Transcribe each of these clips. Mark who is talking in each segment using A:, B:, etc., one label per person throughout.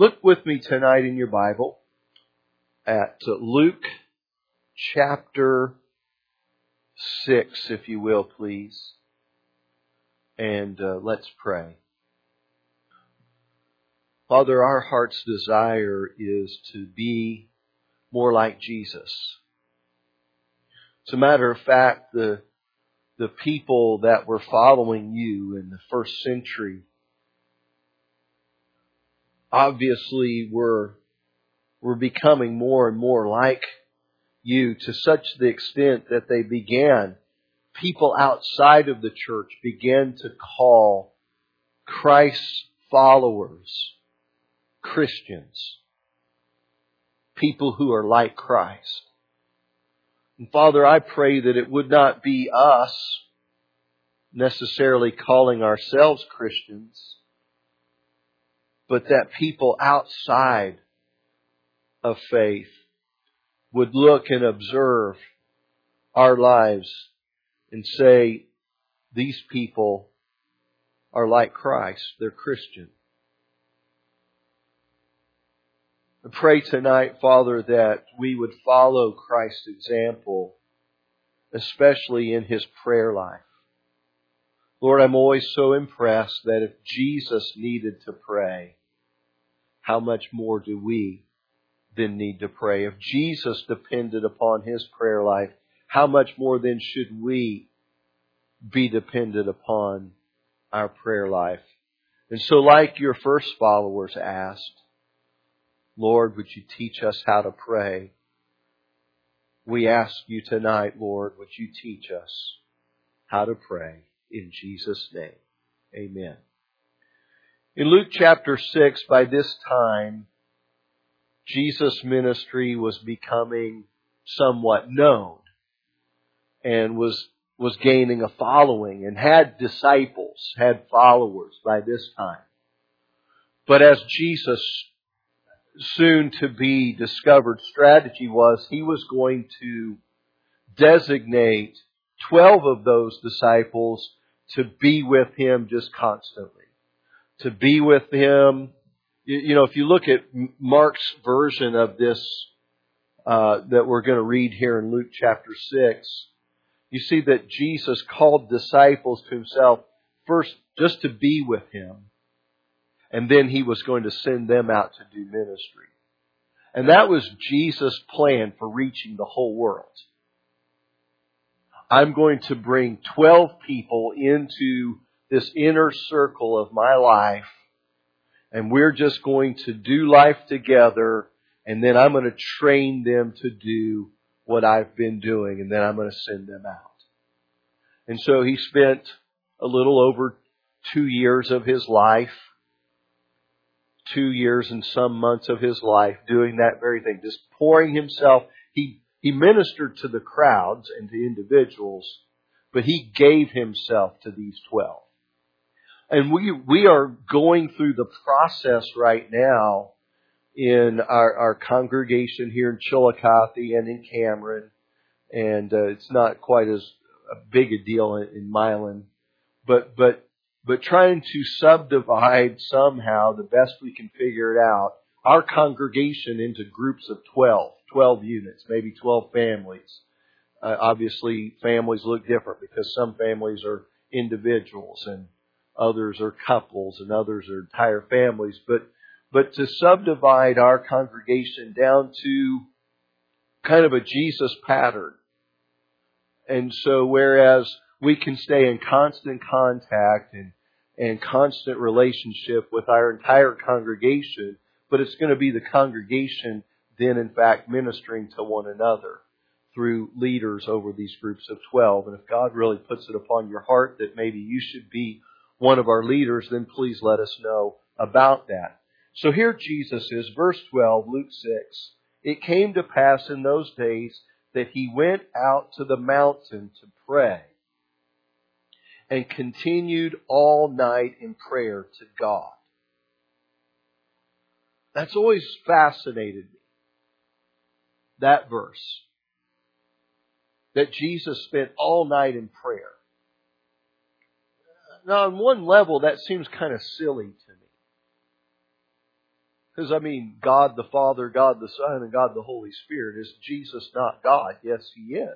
A: Look with me tonight in your Bible at Luke chapter 6, if you will, please. And let's pray. Father, our heart's desire is to be more like Jesus. As a matter of fact, the people that were following you in the first century obviously were becoming more and more like you, to such the extent that people outside of the church began to call Christ's followers Christians. People who are like Christ. And Father, I pray that it would not be us necessarily calling ourselves Christians, but that people outside of faith would look and observe our lives and say, these people are like Christ. They're Christian. I pray tonight, Father, that we would follow Christ's example, especially in His prayer life. Lord, I'm always so impressed that if Jesus needed to pray, how much more do we then need to pray? If Jesus depended upon His prayer life, how much more then should we be dependent upon our prayer life? And so, like your first followers asked, Lord, would you teach us how to pray? We ask you tonight, Lord, would you teach us how to pray in Jesus' name. Amen. In Luke chapter 6, by this time, Jesus' ministry was becoming somewhat known and was gaining a following and had disciples, had followers by this time. But as Jesus' soon to be discovered strategy was, He was going to designate 12 of those disciples to be with Him just constantly. To be with Him. You know, if you look at Mark's version of this that we're going to read here in Luke chapter 6, you see that Jesus called disciples to Himself first just to be with Him. And then He was going to send them out to do ministry. And that was Jesus' plan for reaching the whole world. I'm going to bring 12 people into this inner circle of my life, and we're just going to do life together, and then I'm going to train them to do what I've been doing, and then I'm going to send them out. And so He spent a little over 2 years of His life, 2 years and some months of His life doing that very thing, just pouring Himself. He ministered to the crowds and to individuals, but He gave Himself to these 12. And we are going through the process right now in our congregation here in Chillicothe and in Cameron. And it's not quite as big a deal in Milan. But trying to subdivide somehow, the best we can figure it out, our congregation into groups of 12 units, maybe 12 families. Obviously, families look different because some families are individuals and others are couples and others are entire families. But to subdivide our congregation down to kind of a Jesus pattern. And so whereas we can stay in constant contact and constant relationship with our entire congregation, but it's going to be the congregation then in fact ministering to one another through leaders over these groups of 12. And if God really puts it upon your heart that maybe you should be one of our leaders, then please let us know about that. So here Jesus is, verse 12, Luke 6. It came to pass in those days that He went out to the mountain to pray and continued all night in prayer to God. That's always fascinated me, that verse. That Jesus spent all night in prayer. Now, on one level, that seems kind of silly to me. Because, God the Father, God the Son, and God the Holy Spirit. Is Jesus not God? Yes, He is.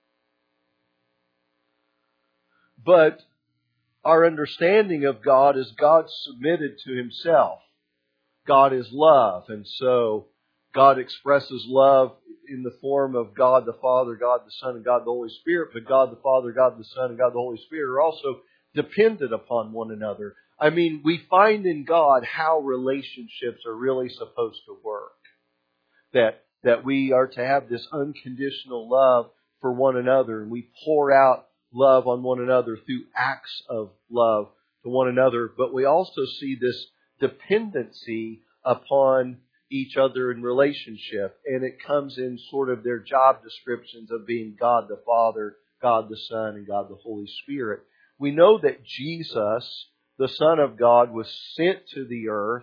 A: But our understanding of God is God submitted to Himself. God is love. And so God expresses love in the form of God the Father, God the Son, and God the Holy Spirit. But God the Father, God the Son, and God the Holy Spirit are also dependent upon one another. We find in God how relationships are really supposed to work. That we are to have this unconditional love for one another, and we pour out love on one another through acts of love to one another. But we also see this dependency upon each other in relationship, and it comes in sort of their job descriptions of being God the Father, God the Son, and God the Holy Spirit. We know that Jesus, the Son of God, was sent to the earth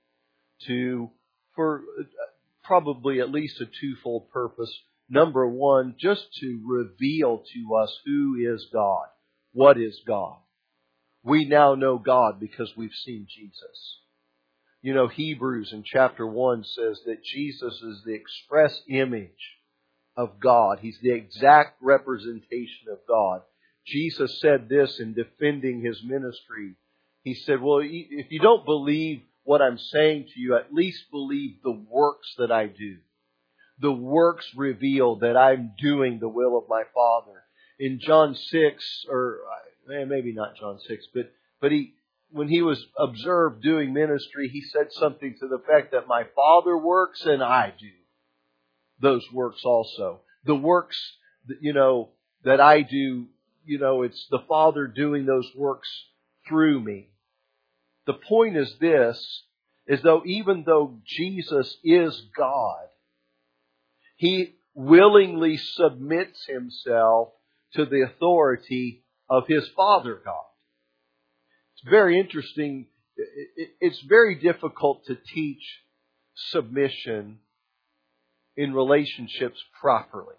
A: for probably at least a twofold purpose. Number one, just to reveal to us who is God. What is God? We now know God because we've seen Jesus. Hebrews in chapter 1 says that Jesus is the express image of God. He's the exact representation of God. Jesus said this in defending His ministry. He said, well, if you don't believe what I'm saying to you, at least believe the works that I do. The works reveal that I'm doing the will of my Father. In John 6, or maybe not John 6, but when He was observed doing ministry, He said something to the effect that my Father works and I do those works also. The works, that I do, it's the Father doing those works through me. The point is this, even though Jesus is God, He willingly submits Himself to the authority of His Father God. It's very interesting. It's very difficult to teach submission in relationships properly.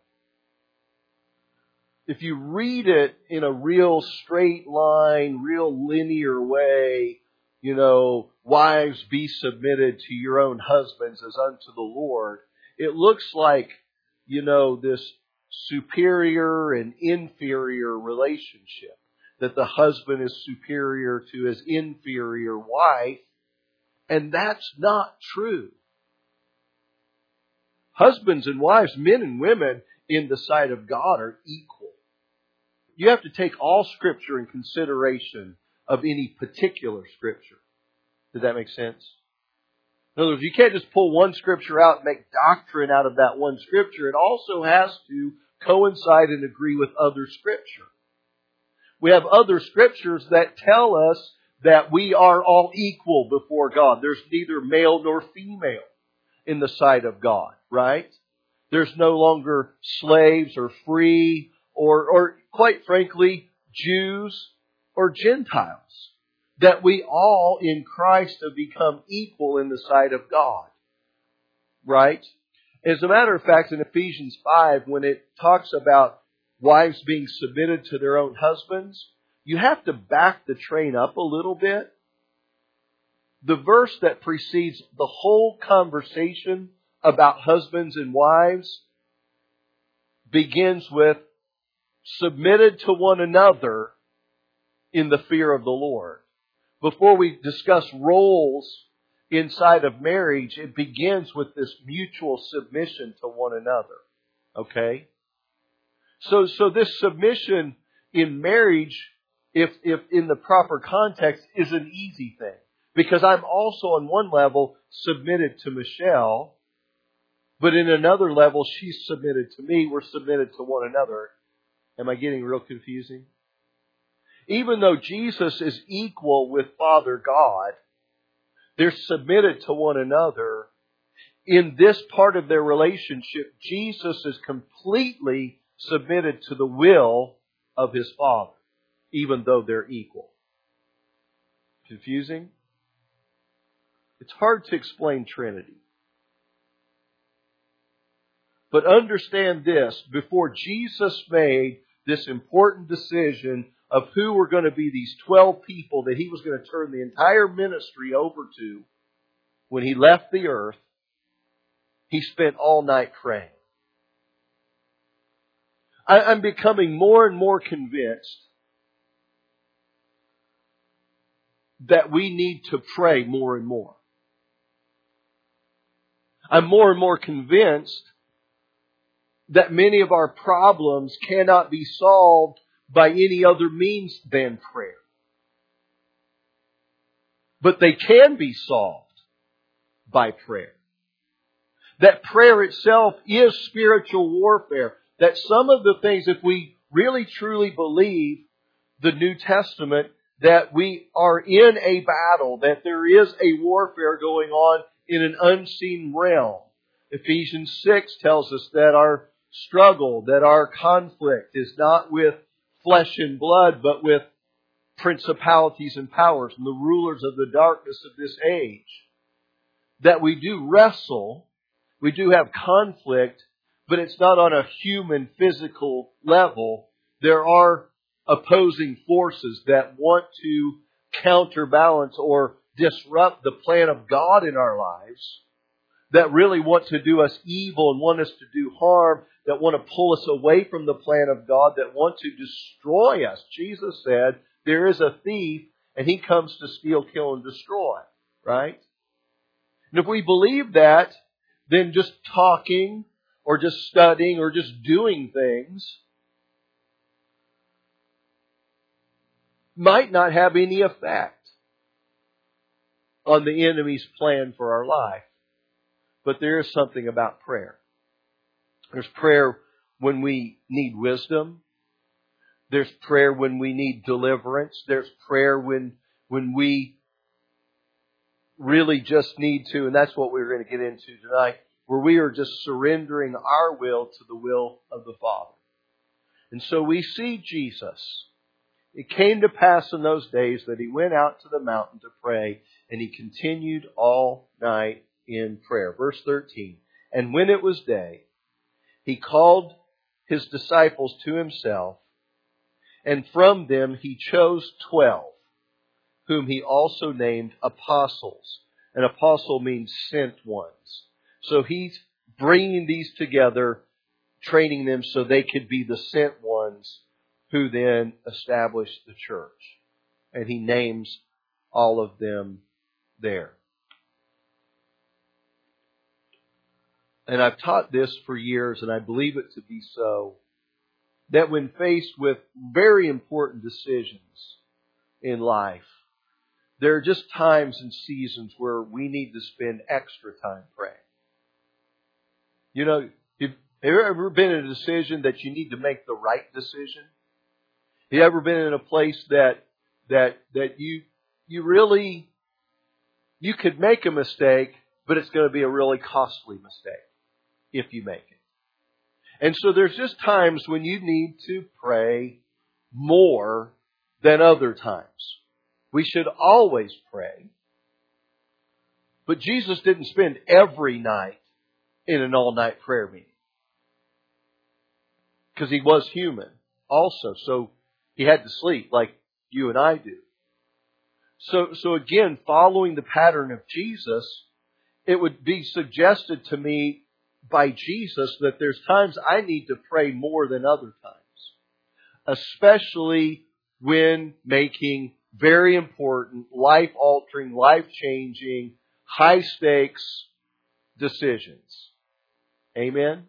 A: If you read it in a real straight line, real linear way, wives, be submitted to your own husbands as unto the Lord, it looks like, this superior and inferior relationship. That the husband is superior to his inferior wife. And that's not true. Husbands and wives, men and women, in the sight of God are equal. You have to take all Scripture in consideration of any particular Scripture. Does that make sense? In other words, you can't just pull one Scripture out and make doctrine out of that one Scripture. It also has to coincide and agree with other Scripture. We have other Scriptures that tell us that we are all equal before God. There's neither male nor female in the sight of God, right? There's no longer slaves or free or quite frankly, Jews or Gentiles. That we all in Christ have become equal in the sight of God. Right? As a matter of fact, in Ephesians 5, when it talks about wives being submitted to their own husbands, you have to back the train up a little bit. The verse that precedes the whole conversation about husbands and wives begins with submitted to one another in the fear of the Lord. Before we discuss roles inside of marriage, it begins with this mutual submission to one another. Okay? So this submission in marriage, if in the proper context, is an easy thing. Because I'm also on one level submitted to Michelle, but in another level she's submitted to me. We're submitted to one another. Am I getting real confusing? Even though Jesus is equal with Father God, they're submitted to one another. In this part of their relationship, Jesus is completely submitted to the will of His Father, even though they're equal. Confusing? It's hard to explain Trinity. But understand this, before Jesus made this important decision of who were going to be these 12 people that He was going to turn the entire ministry over to, when He left the earth, He spent all night praying. I'm becoming more and more convinced that we need to pray more and more. I'm more and more convinced that many of our problems cannot be solved by any other means than prayer. But they can be solved by prayer. That prayer itself is spiritual warfare. That some of the things, if we really truly believe the New Testament, that we are in a battle, that there is a warfare going on in an unseen realm. Ephesians 6 tells us that our struggle, that our conflict is not with flesh and blood, but with principalities and powers and the rulers of the darkness of this age. That we do wrestle, we do have conflict, but it's not on a human physical level. There are opposing forces that want to counterbalance or disrupt the plan of God in our lives, that really want to do us evil and want us to do harm, that want to pull us away from the plan of God, that want to destroy us. Jesus said, there is a thief and he comes to steal, kill, and destroy. Right? And if we believe that, then just talking or just studying or just doing things might not have any effect on the enemy's plan for our life. But there is something about prayer. There's prayer when we need wisdom. There's prayer when we need deliverance. There's prayer when we really just need to, and that's what we're going to get into tonight, where we are just surrendering our will to the will of the Father. And so we see Jesus. It came to pass in those days that He went out to the mountain to pray, and He continued all night in prayer. Verse 13, and when it was day, He called His disciples to Himself, and from them He chose 12, whom He also named apostles. An apostle means sent ones. So He's bringing these together, training them so they could be the sent ones who then establish the church. And He names all of them there. And I've taught this for years, and I believe it to be so, that when faced with very important decisions in life, there are just times and seasons where we need to spend extra time praying. You know, have you ever been in a decision that you need to make the right decision? Have you ever been in a place that you really, you could make a mistake, but it's going to be a really costly mistake if you make it. And so there's just times when you need to pray more than other times. We should always pray. But Jesus didn't spend every night in an all-night prayer meeting. Because He was human also. So He had to sleep like you and I do. So again, following the pattern of Jesus, it would be suggested to me by Jesus that there's times I need to pray more than other times. Especially when making very important, life-altering, life-changing, high-stakes decisions. Amen?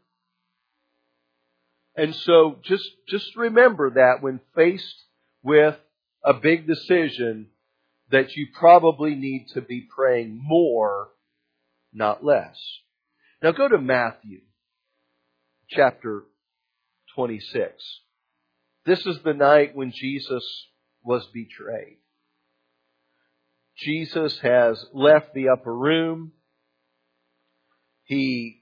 A: And so just remember that when faced with a big decision, that you probably need to be praying more, not less. Now go to Matthew chapter 26. This is the night when Jesus was betrayed. Jesus has left the upper room. He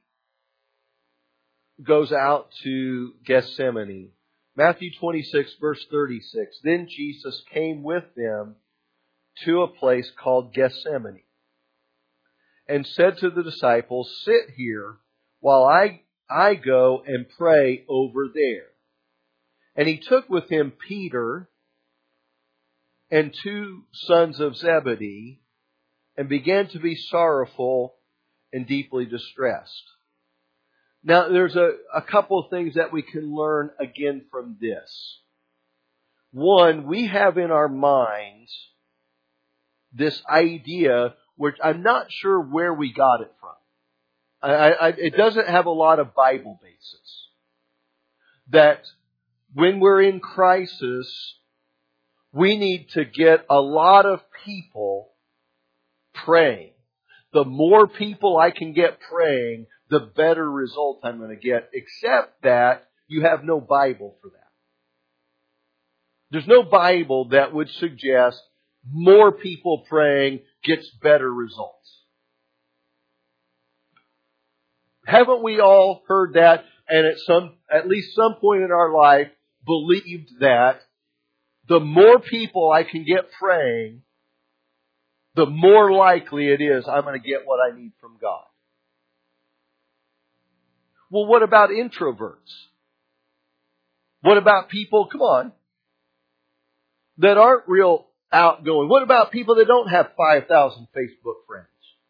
A: goes out to Gethsemane. Matthew 26 verse 36. Then Jesus came with them to a place called Gethsemane and said to the disciples, sit here while I go and pray over there. And He took with Him Peter and 2 sons of Zebedee and began to be sorrowful and deeply distressed. Now, there's a couple of things that we can learn again from this. One, we have in our minds this idea, which I'm not sure where we got it from. It doesn't have a lot of Bible basis. That when we're in crisis, we need to get a lot of people praying. The more people I can get praying, the better result I'm going to get. Except that you have no Bible for that. There's no Bible that would suggest more people praying gets better results. Haven't we all heard that and at least some point in our life believed that the more people I can get praying, the more likely it is I'm going to get what I need from God? Well, what about introverts? What about people, come on, that aren't real outgoing? What about people that don't have 5,000 Facebook friends?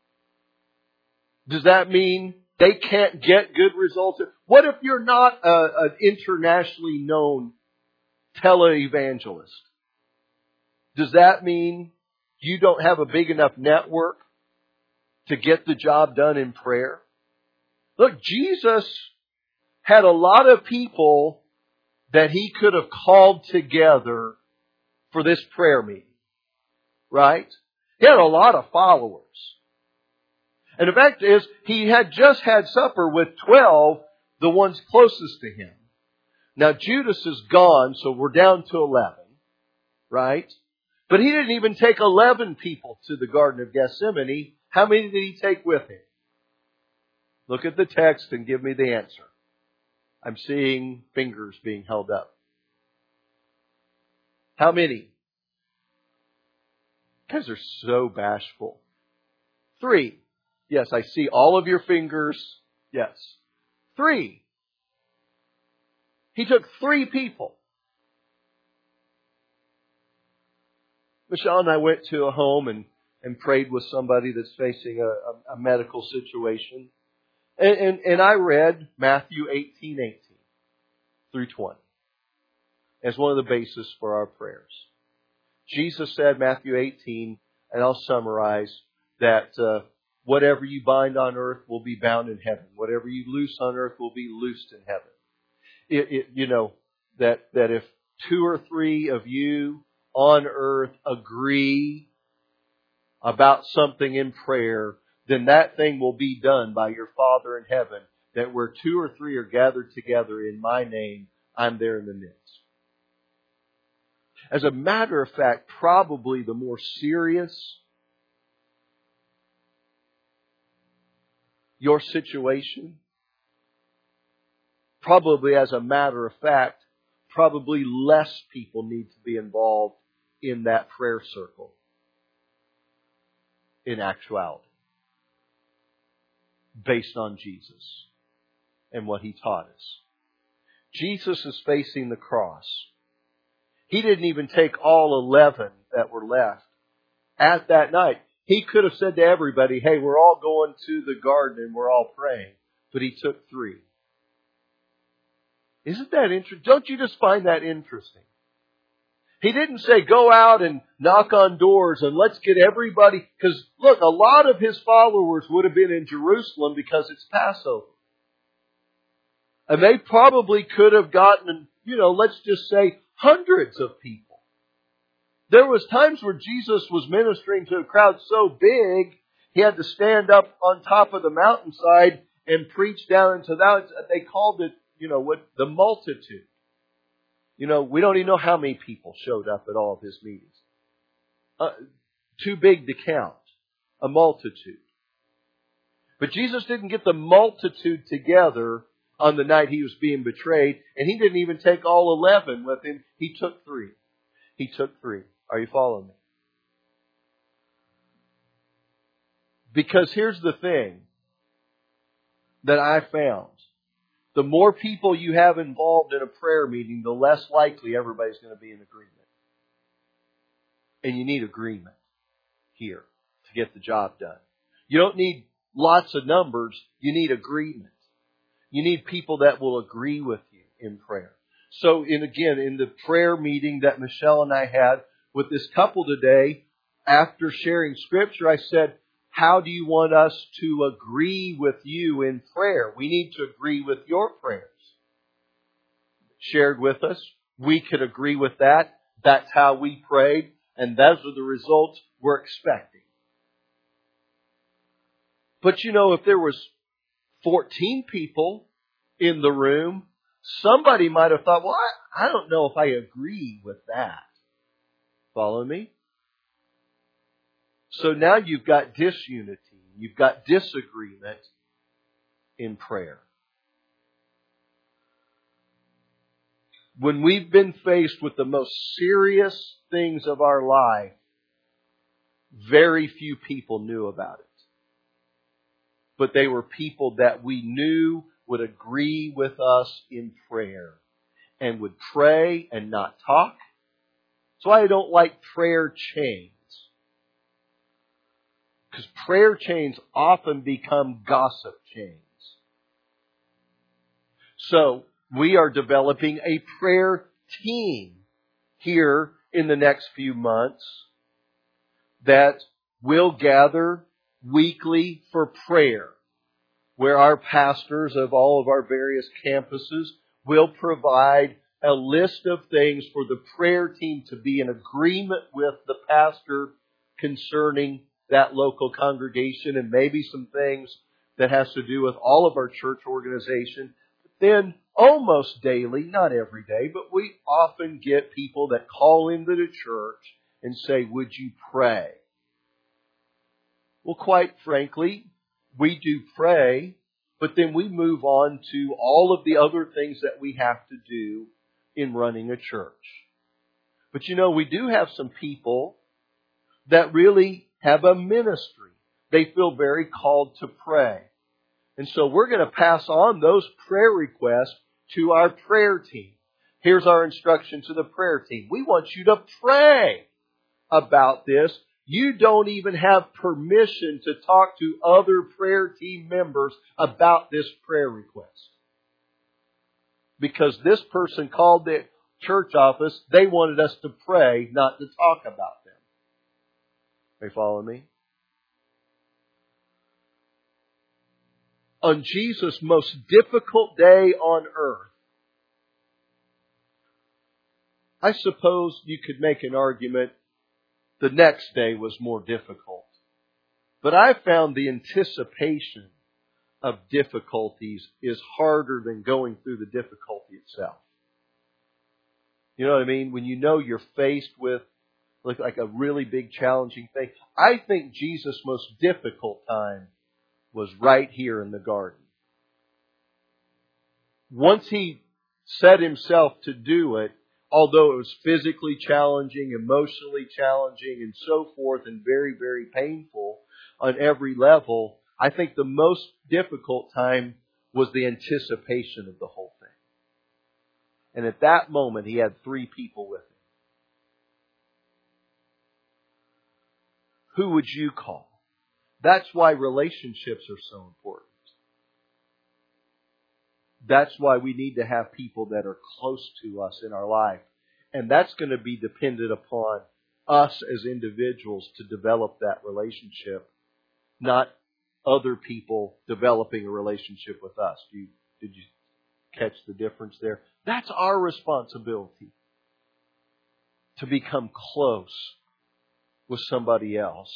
A: Does that mean they can't get good results? What if you're not an internationally known televangelist? Does that mean you don't have a big enough network to get the job done in prayer? Look, Jesus had a lot of people that He could have called together for this prayer meeting. Right? He had a lot of followers. And the fact is, He had just had supper with 12, the ones closest to Him. Now Judas is gone, so we're down to 11. Right? But He didn't even take 11 people to the Garden of Gethsemane. How many did He take with Him? Look at the text and give me the answer. I'm seeing fingers being held up. How many? You guys are so bashful. 3. Yes, I see all of your fingers. Yes. 3. He took 3 people. Michelle and I went to a home and prayed with somebody that's facing a medical situation. And I read Matthew 18:18 through 20 as one of the bases for our prayers. Jesus said, Matthew 18, and I'll summarize, that whatever you bind on earth will be bound in heaven. Whatever you loose on earth will be loosed in heaven. You know, that if 2 or 3 of you on earth agree about something in prayer, then that thing will be done by your Father in heaven. That where 2 or 3 are gathered together in my name, I'm there in the midst. As a matter of fact, probably the more serious your situation, probably as a matter of fact, probably less people need to be involved in that prayer circle in actuality, based on Jesus and what He taught us. Jesus is facing the cross. He didn't even take all 11 that were left at that night. He could have said to everybody, hey, we're all going to the garden and we're all praying. But He took 3. Isn't that interesting? Don't you just find that interesting? He didn't say go out and knock on doors and let's get everybody. Because look, a lot of His followers would have been in Jerusalem because it's Passover. And they probably could have gotten, let's just say hundreds of people. There was times where Jesus was ministering to a crowd so big, He had to stand up on top of the mountainside and preach down into that. They called it, the multitude. We don't even know how many people showed up at all of His meetings. Too big to count. A multitude. But Jesus didn't get the multitude together on the night He was being betrayed. And He didn't even take all 11 with Him. He took 3. He took 3. Are you following me? Because here's the thing that I found. The more people you have involved in a prayer meeting, the less likely everybody's going to be in agreement. And you need agreement here to get the job done. You don't need lots of numbers. You need agreement. You need people that will agree with you in prayer. So in the prayer meeting that Michelle and I had with this couple today, after sharing Scripture, I said, how do you want us to agree with you in prayer? We need to agree with your prayers. Shared with us. We could agree with that. That's how we prayed. And those are the results we're expecting. But if there was 14 people in the room, somebody might have thought, well, I don't know if I agree with that. Follow me? So now you've got disunity. You've got disagreement in prayer. When we've been faced with the most serious things of our life, very few people knew about it. But they were people that we knew would agree with us in prayer and would pray and not talk. That's why I don't like prayer chains. Because prayer chains often become gossip chains. So, we are developing a prayer team here in the next few months that will gather weekly for prayer, where our pastors of all of our various campuses will provide a list of things for the prayer team to be in agreement with the pastor concerning that local congregation, and maybe some things that has to do with all of our church organization. Then almost daily, not every day, but we often get people that call into the church and say, would you pray? Well, quite frankly, we do pray, but then we move on to all of the other things that we have to do in running a church. But we do have some people that really have a ministry. They feel very called to pray. And so we're going to pass on those prayer requests to our prayer team. Here's our instruction to the prayer team. We want you to pray about this. You don't even have permission to talk to other prayer team members about this prayer request. Because this person called the church office, they wanted us to pray, not to talk about them. They follow me? On Jesus' most difficult day on earth, I suppose you could make an argument the next day was more difficult. But I found the anticipation of difficulties is harder than going through the difficulty itself. You know what I mean? When you're faced with like a really big challenging thing. I think Jesus' most difficult time was right here in the garden. Once He set Himself to do it, although it was physically challenging, emotionally challenging, and so forth, and very, very painful on every level, I think the most difficult time was the anticipation of the whole thing. And at that moment, He had 3 people with Him. Who would you call? That's why relationships are so important. That's why we need to have people that are close to us in our life. And that's going to be dependent upon us as individuals to develop that relationship, not other people developing a relationship with us. Did you catch the difference there? That's our responsibility, to become close with somebody else.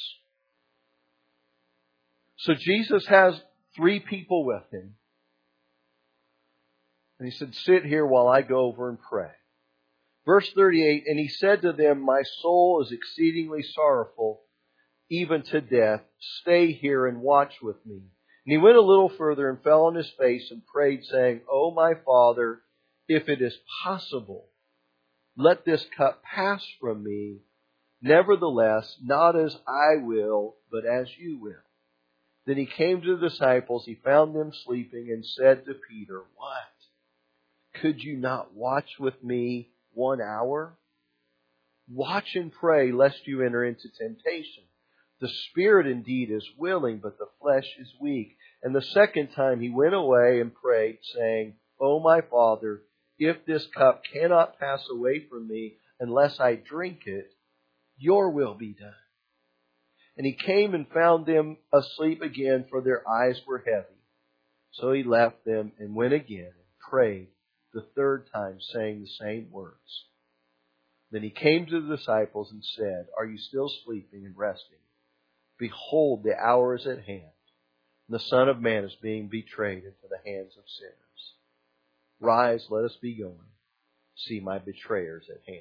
A: So Jesus has 3 people with Him. And He said, sit here while I go over and pray. Verse 38, and He said to them, my soul is exceedingly sorrowful, even to death. Stay here and watch with me. And He went a little further and fell on His face and prayed, saying, O my Father, if it is possible, let this cup pass from me. Nevertheless, not as I will, but as you will. Then He came to the disciples. He found them sleeping and said to Peter, what? Could you not watch with me 1 hour? Watch and pray lest you enter into temptation. The spirit indeed is willing, but the flesh is weak. And the second time he went away and prayed, saying, O my Father, if this cup cannot pass away from me unless I drink it, your will be done. And he came and found them asleep again, for their eyes were heavy. So he left them and went again and prayed the third time, saying the same words. Then he came to the disciples and said, Are you still sleeping and resting? Behold, the hour is at hand, and the Son of Man is being betrayed into the hands of sinners. Rise, let us be going. See, my betrayer is at hand.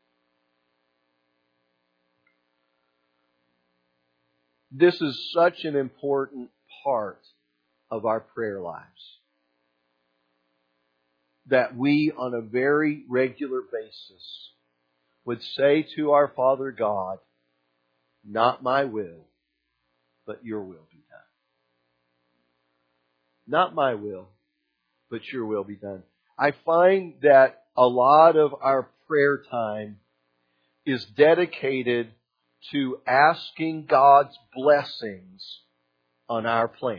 A: This is such an important part of our prayer lives, that we, on a very regular basis, would say to our Father God, not my will, but your will be done. Not my will, but your will be done. I find that a lot of our prayer time is dedicated to asking God's blessings on our plans.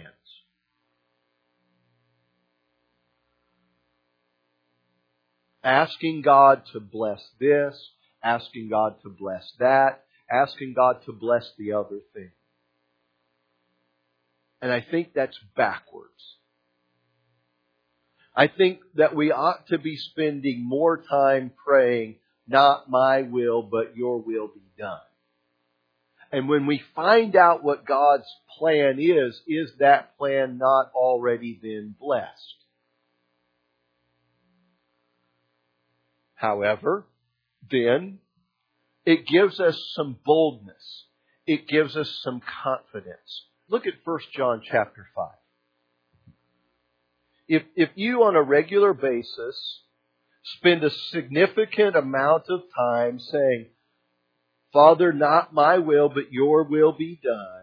A: Asking God to bless this, asking God to bless that, asking God to bless the other thing. And I think that's backwards. I think that we ought to be spending more time praying, not my will, but your will be done. And when we find out what God's plan is that plan not already then blessed? However, then it gives us some boldness. It gives us some confidence. Look at 1 John chapter 5. If you on a regular basis spend a significant amount of time saying, Father, not my will, but your will be done.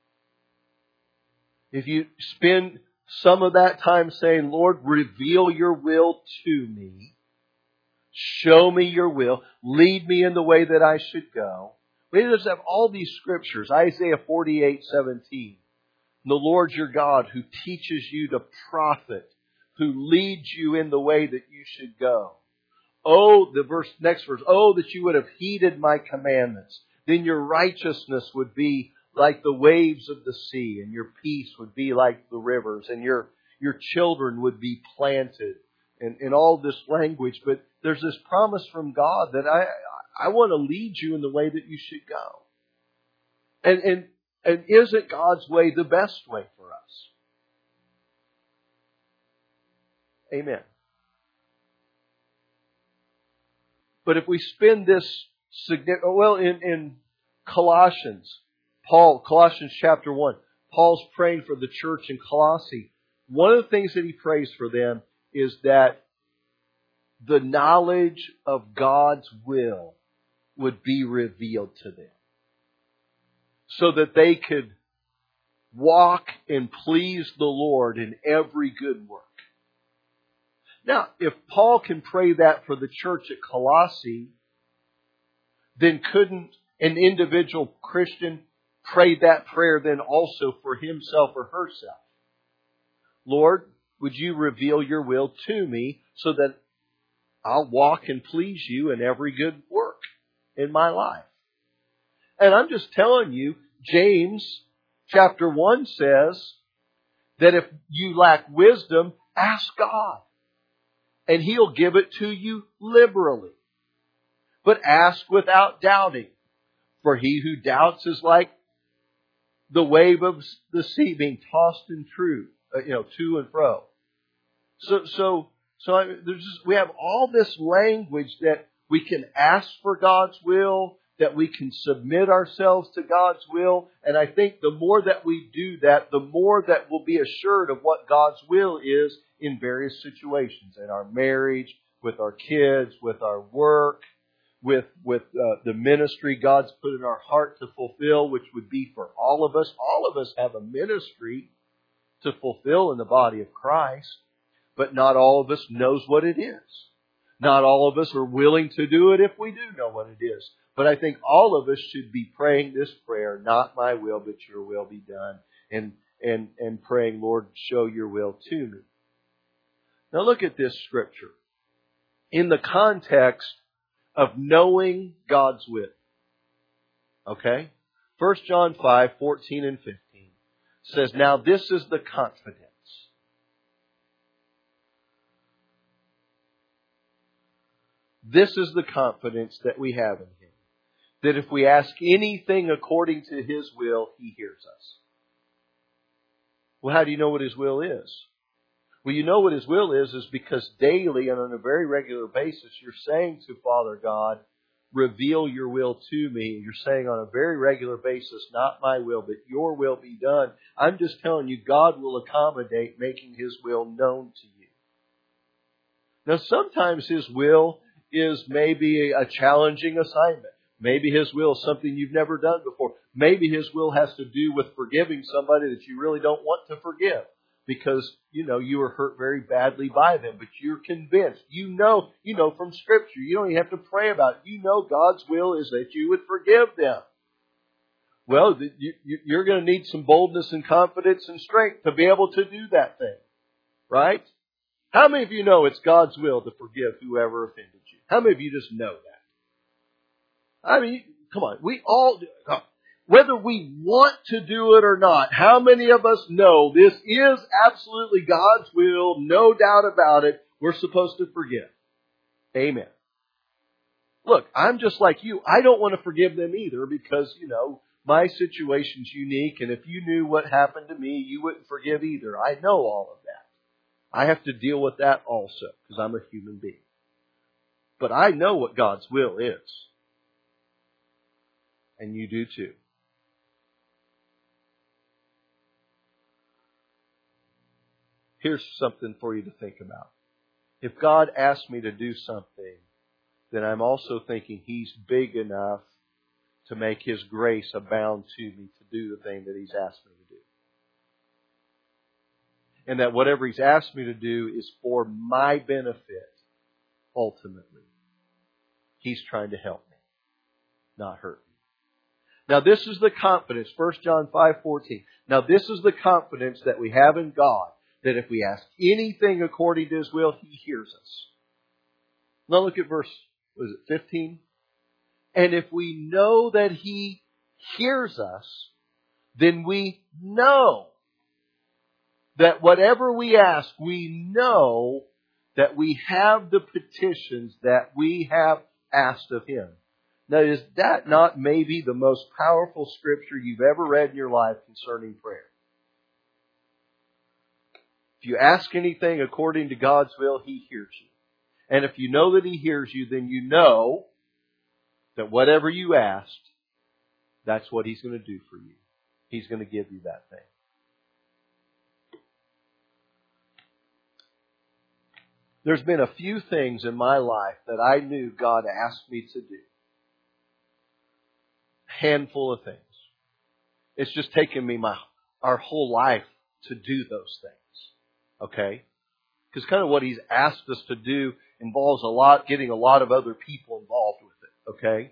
A: If you spend some of that time saying, Lord, reveal your will to me. Show me your will. Lead me in the way that I should go. We just have all these scriptures. Isaiah 48:17. The Lord your God who teaches you to profit, who leads you in the way that you should go. Oh, next verse. Oh, that you would have heeded my commandments. Then your righteousness would be like the waves of the sea, and your peace would be like the rivers, and your children would be planted. And all this language, but there's this promise from God that I want to lead you in the way that you should go. And isn't God's way the best way for us? Amen. But if we spend this in Colossians chapter 1, Paul's praying for the church in Colossae. One of the things that he prays for them is that the knowledge of God's will would be revealed to them, so that they could walk and please the Lord in every good work. Now, if Paul can pray that for the church at Colossae, then couldn't an individual Christian pray that prayer then also for himself or herself? Lord, would you reveal your will to me so that I'll walk and please you in every good work in my life? And I'm just telling you, James chapter 1 says that if you lack wisdom, ask God, and He'll give it to you liberally. But ask without doubting, for he who doubts is like the wave of the sea being tossed and to and fro. So we have all this language that we can ask for God's will, that we can submit ourselves to God's will. And I think the more that we do that, the more that we'll be assured of what God's will is in various situations. In our marriage, with our kids, with our work, with the ministry God's put in our heart to fulfill, which would be for all of us. All of us have a ministry to fulfill in the body of Christ, but not all of us knows what it is. Not all of us are willing to do it if we do know what it is. But I think all of us should be praying this prayer, not my will, but your will be done. And praying, Lord, show your will to me. Now look at this scripture. In the context of knowing God's will. Okay? 1 John 5:14 and 15 says, now this is the confidence. This is the confidence that we have in Him. That if we ask anything according to His will, He hears us. Well, how do you know what His will is? Well, you know what His will is because daily and on a very regular basis, you're saying to Father God, reveal your will to me. You're saying on a very regular basis, not my will, but your will be done. I'm just telling you, God will accommodate making His will known to you. Now, sometimes His will is maybe a challenging assignment. Maybe His will is something you've never done before. Maybe His will has to do with forgiving somebody that you really don't want to forgive. Because, you were hurt very badly by them, but you're convinced. You know from Scripture. You don't even have to pray about it. You know God's will is that you would forgive them. Well, you're going to need some boldness and confidence and strength to be able to do that thing. Right? How many of you know it's God's will to forgive whoever offended you? How many of you just know that? I mean, come on. We all do. Whether we want to do it or not, how many of us know this is absolutely God's will, no doubt about it, we're supposed to forgive? Amen. Look, I'm just like you. I don't want to forgive them either because, my situation's unique, and if you knew what happened to me, you wouldn't forgive either. I know all of that. I have to deal with that also because I'm a human being. But I know what God's will is. And you do too. Here's something for you to think about. If God asks me to do something, then I'm also thinking He's big enough to make His grace abound to me to do the thing that He's asked me to do. And that whatever He's asked me to do is for my benefit, ultimately. He's trying to help me, not hurt me. Now this is the confidence, 1 John 5:14. Now this is the confidence that we have in God, that if we ask anything according to His will, He hears us. Now look at verse, 15? And if we know that He hears us, then we know that whatever we ask, we know that we have the petitions that we have asked of Him. Now, is that not maybe the most powerful scripture you've ever read in your life concerning prayer? If you ask anything according to God's will, He hears you. And if you know that He hears you, then you know that whatever you asked, that's what He's going to do for you. He's going to give you that thing. There's been a few things in my life that I knew God asked me to do. Handful of things. It's just taken me our whole life to do those things. Okay? Because kind of what He's asked us to do involves getting a lot of other people involved with it. Okay?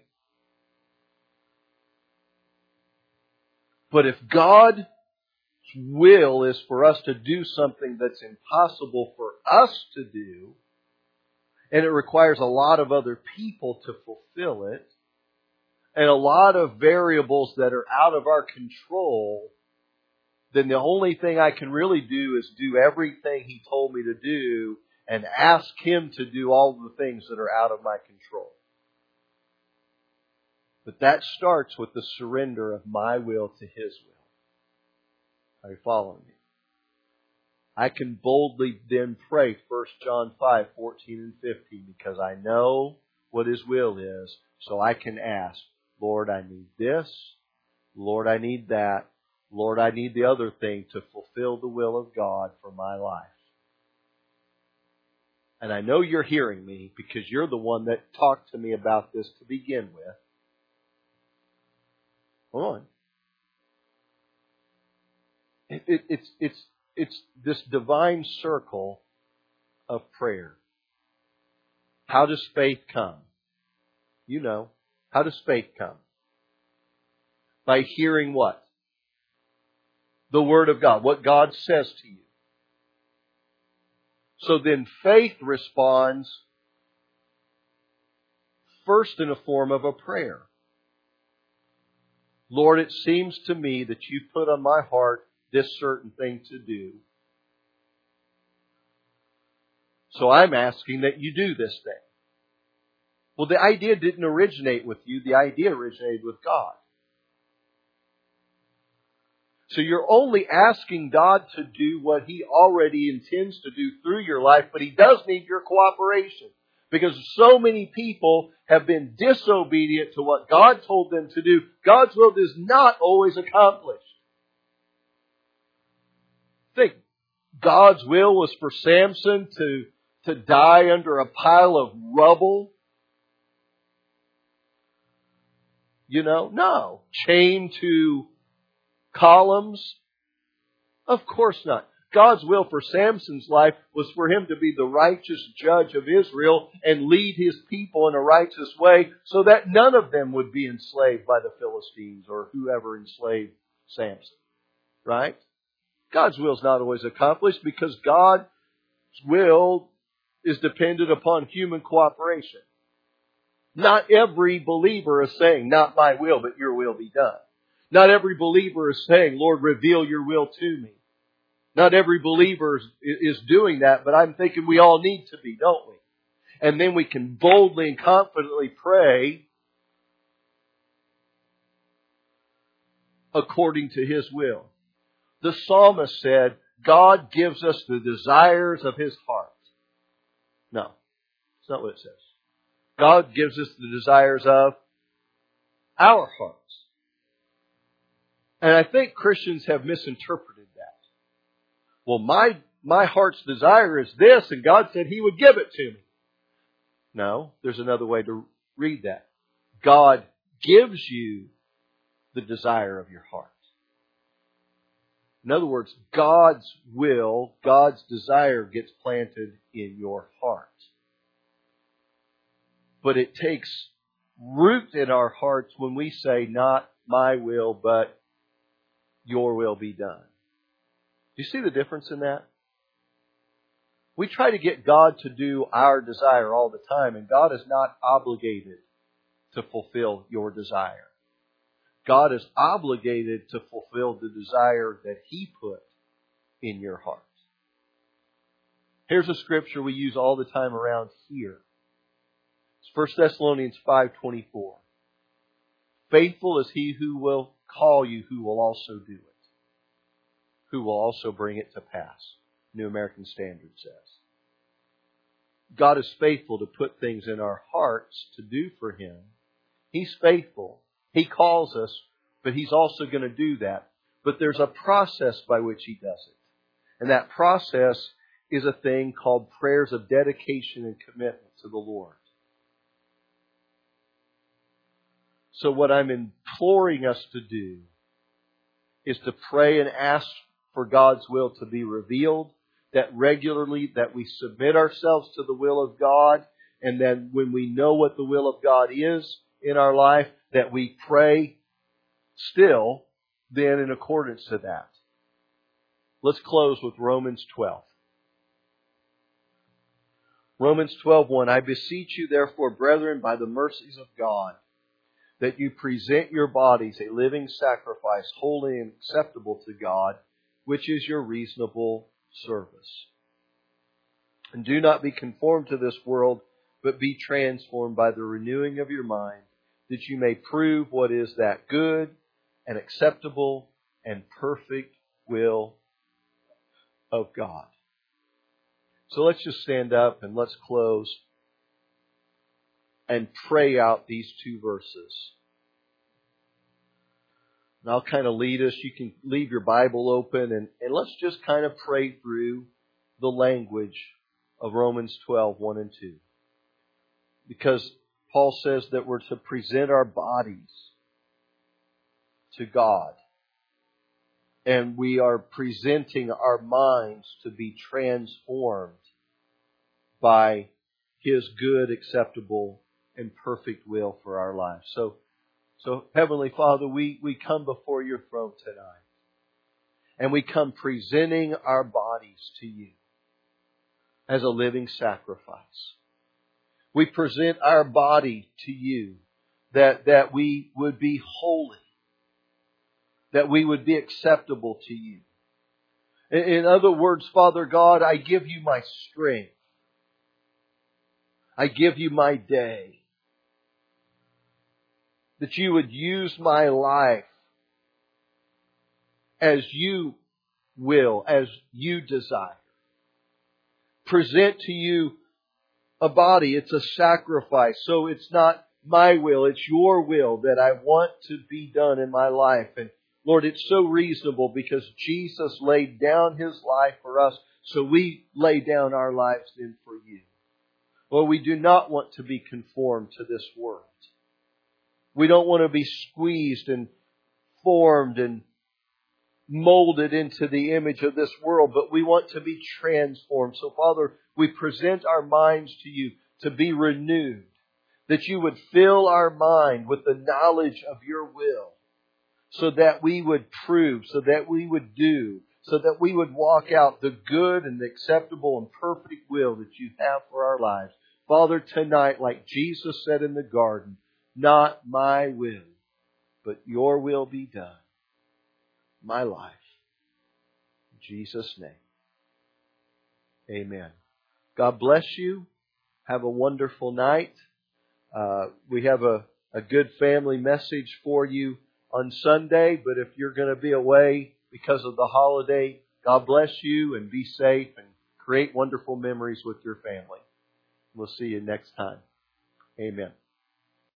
A: But if God's will is for us to do something that's impossible for us to do, and it requires a lot of other people to fulfill it, and a lot of variables that are out of our control, then the only thing I can really do is do everything He told me to do and ask Him to do all the things that are out of my control. But that starts with the surrender of my will to His will. Are you following me? I can boldly then pray 1 John 5:14 and 15 because I know what His will is, so I can ask, Lord, I need this. Lord, I need that. Lord, I need the other thing to fulfill the will of God for my life. And I know you're hearing me because you're the one that talked to me about this to begin with. Hold on. It's this divine circle of prayer. How does faith come? You know. How does faith come? By hearing what? The Word of God, what God says to you. So then faith responds first in a form of a prayer. Lord, it seems to me that you put on my heart this certain thing to do. So I'm asking that you do this thing. Well, the idea didn't originate with you. The idea originated with God. So you're only asking God to do what He already intends to do through your life, but He does need your cooperation. Because so many people have been disobedient to what God told them to do. God's will is not always accomplished. Think, God's will was for Samson to die under a pile of rubble. No. Chained to columns? Of course not. God's will for Samson's life was for him to be the righteous judge of Israel and lead his people in a righteous way so that none of them would be enslaved by the Philistines or whoever enslaved Samson. Right? God's will is not always accomplished because God's will is dependent upon human cooperation. Not every believer is saying, not my will, but your will be done. Not every believer is saying, Lord, reveal your will to me. Not every believer is doing that, but I'm thinking we all need to be, don't we? And then we can boldly and confidently pray according to His will. The psalmist said, God gives us the desires of His heart. No, it's not what it says. God gives us the desires of our hearts. And I think Christians have misinterpreted that. Well, my heart's desire is this, and God said He would give it to me. No, there's another way to read that. God gives you the desire of your heart. In other words, God's will, God's desire gets planted in your heart. But it takes root in our hearts when we say, not my will, but your will be done. Do you see the difference in that? We try to get God to do our desire all the time, and God is not obligated to fulfill your desire. God is obligated to fulfill the desire that He put in your heart. Here's a scripture we use all the time around here. It's 1 Thessalonians 5:24. Faithful is He who will call you, who will also do it. Who will also bring it to pass. New American Standard says. God is faithful to put things in our hearts to do for Him. He's faithful. He calls us, but He's also going to do that. But there's a process by which He does it. And that process is a thing called prayers of dedication and commitment to the Lord. So what I'm imploring us to do is to pray and ask for God's will to be revealed, that regularly that we submit ourselves to the will of God, and then when we know what the will of God is in our life, that we pray still then in accordance to that. Let's close with Romans 12. Romans 12:1. I beseech you therefore, brethren, by the mercies of God, that you present your bodies a living sacrifice, holy and acceptable to God, which is your reasonable service. And do not be conformed to this world, but be transformed by the renewing of your mind, that you may prove what is that good and acceptable and perfect will of God. So let's just stand up and let's close and pray out these two verses. And I'll kind of lead us. You can leave your Bible open and let's just kind of pray through the language of Romans 12:1 and 2. Because Paul says that we're to present our bodies to God. And we are presenting our minds to be transformed by His good, acceptable, and perfect will for our lives. So Heavenly Father, we come before your throne tonight. And we come presenting our bodies to you as a living sacrifice. We present our body to you that we would be holy, that we would be acceptable to you. In other words, Father God, I give you my strength. I give you my day. That you would use my life as you will, as you desire. Present to you a body. It's a sacrifice. So it's not my will, it's your will that I want to be done in my life. And Lord, it's so reasonable because Jesus laid down His life for us. So we lay down our lives then for you. Lord, we do not want to be conformed to this world. We don't want to be squeezed and formed and molded into the image of this world, but we want to be transformed. So Father, we present our minds to you to be renewed, that you would fill our mind with the knowledge of your will, so that we would prove, so that we would do, so that we would walk out the good and the acceptable and perfect will that you have for our lives. Father, tonight, like Jesus said in the garden, not my will, but your will be done. My life. In Jesus' name. Amen. God bless you. Have a wonderful night. We have a good family message for you on Sunday, but if you're going to be away because of the holiday, God bless you and be safe and create wonderful memories with your family. We'll see you next time. Amen.